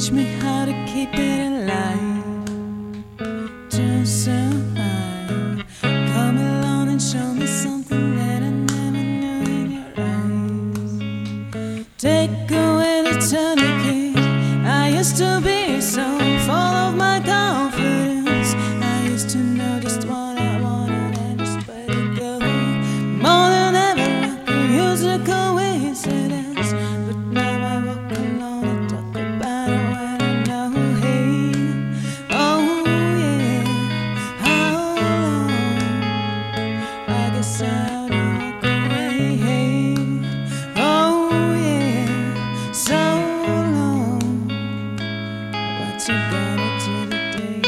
teach me how to keep it alive. Just survive. Come along and show me something that I never knew in your eyes. Take away the tourniquet. I used to be so full of my confidence. I used to know just what I wanted and just let it go. More than ever, I could use a coincidence. But now I walk alone and talk about it when I know. Hey, oh yeah, how long? I guess I ought to walk away. Hey, oh yeah, so long. What you gonna do today?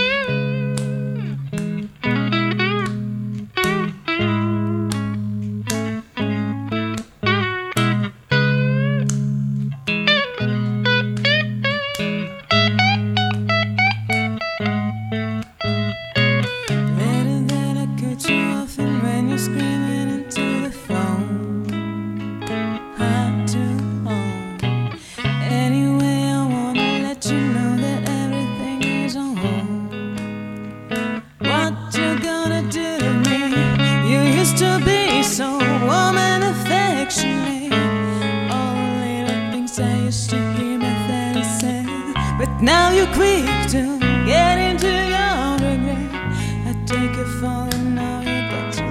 Better that I cut you off and when you're screaming into the phone. Hard to hold. Anyway, I wanna let you know that everything is on hold. What you gonna do to me? You used to be so warm and affectionate. All the little things I used to hear my daddy say. But now you're quick to get into your regret. I take it falling now, you got to